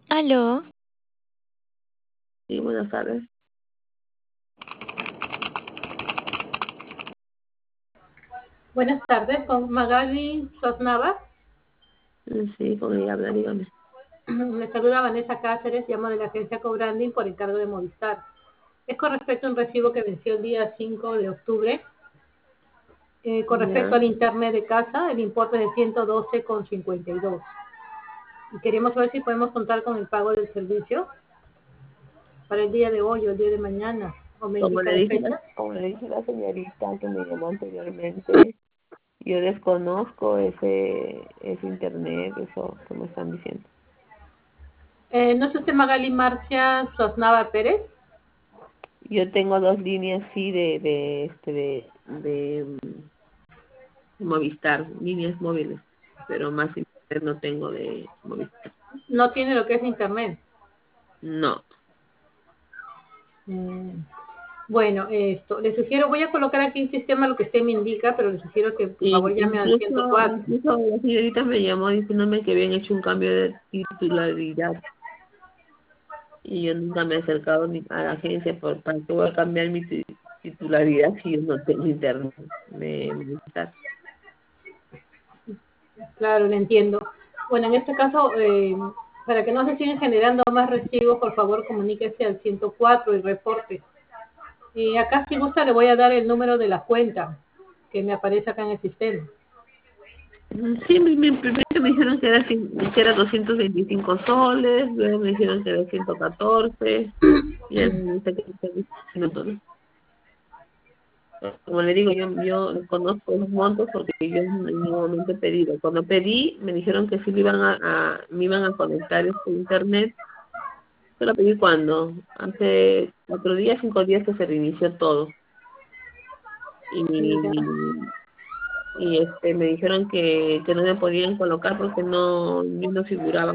Aló, Sí, buenas tardes. Buenas tardes, con Magali Sosnava. Sí, con ella habla, dígame. Me saluda Vanessa Cáceres, llamo de la agencia Cobranding por encargo de Movistar. Es con respecto a un recibo que venció el día 5 de octubre. Con respecto Ya. al internet de casa, el importe es de 112,52. Y queremos saber si podemos contar con el pago del servicio para el día de hoy o el día de mañana, o me Como indica le la dije, fecha. como le dije a la señorita que me llamó anteriormente, yo desconozco ese internet, eso que me están diciendo. ¿No es usted Magali Marcia Sosnava Pérez? Yo tengo dos líneas, sí, de Movistar, líneas móviles, pero más internet no tengo de Movistar. No tiene lo que es internet. No. Mm. Bueno, le sugiero, voy a colocar aquí en sistema lo que usted me indica, pero le sugiero que por favor llame al Incluso 104. la señorita me llamó diciéndome que habían hecho un cambio de titularidad y yo nunca me he acercado ni a la agencia para que voy a cambiar mi titularidad si yo no tengo internet. Movistar. Claro, le entiendo. Bueno, en este caso, para que no se sigan generando más recibos, por favor comuníquese al 104 y reporte. Acá si gusta le voy a dar el número de la cuenta que me aparece acá en el sistema. Sí, primero me dijeron que era 225 soles, luego me dijeron que era 114, y él me dice que está diciendo todo. Como le digo, yo conozco los montos porque yo en ningún momento he pedido. Cuando pedí, me dijeron que sí me iban a conectar este internet. Yo lo pedí cuando, hace 4 días, 5 días que se reinició todo. Ya. Y me dijeron que no me podían colocar porque yo no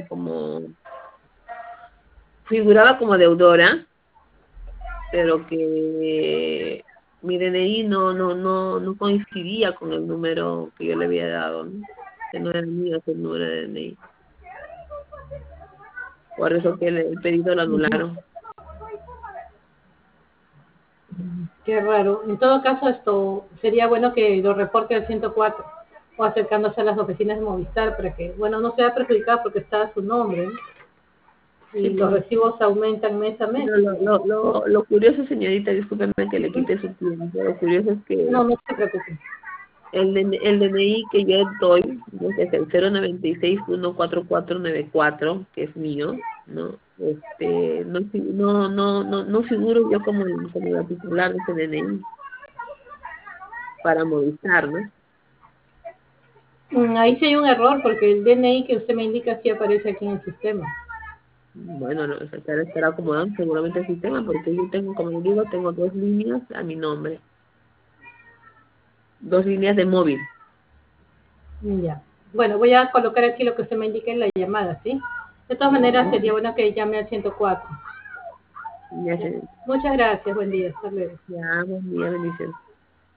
figuraba como deudora, pero que mi DNI no coincidía con el número que yo le había dado, ¿no? Que no era mío ese número de DNI. Por eso que el pedido lo Ujú. anularon. Qué raro. En todo caso, esto sería bueno que lo reporte al 104 o acercándose a las oficinas de Movistar para que, bueno, no sea perjudicado porque está su nombre, ¿no? Sí, Y los pues. recibos aumentan mes a mes. Pero lo curioso, señorita, discúlpeme que le quite su tiempo, lo curioso es que No, no se preocupe. el DNI que yo doy, ¿no? Que es el 096-14494, que es mío, ¿no? No figuro yo como la titular de ese DNI para Movistar, ¿no? Ahí sí hay un error porque el DNI que usted me indica sí aparece aquí en el sistema. Bueno, no, se estará acomodando seguramente el sistema porque yo tengo, como le digo, tengo dos líneas a mi nombre, dos líneas de móvil. Ya. Bueno, voy a colocar aquí lo que usted me indica en la llamada, ¿sí? De todas maneras, Ya, sería bueno que llame al 104. ya, Ya. Muchas gracias, buen día, hasta luego. ya, buen día, bendiciones.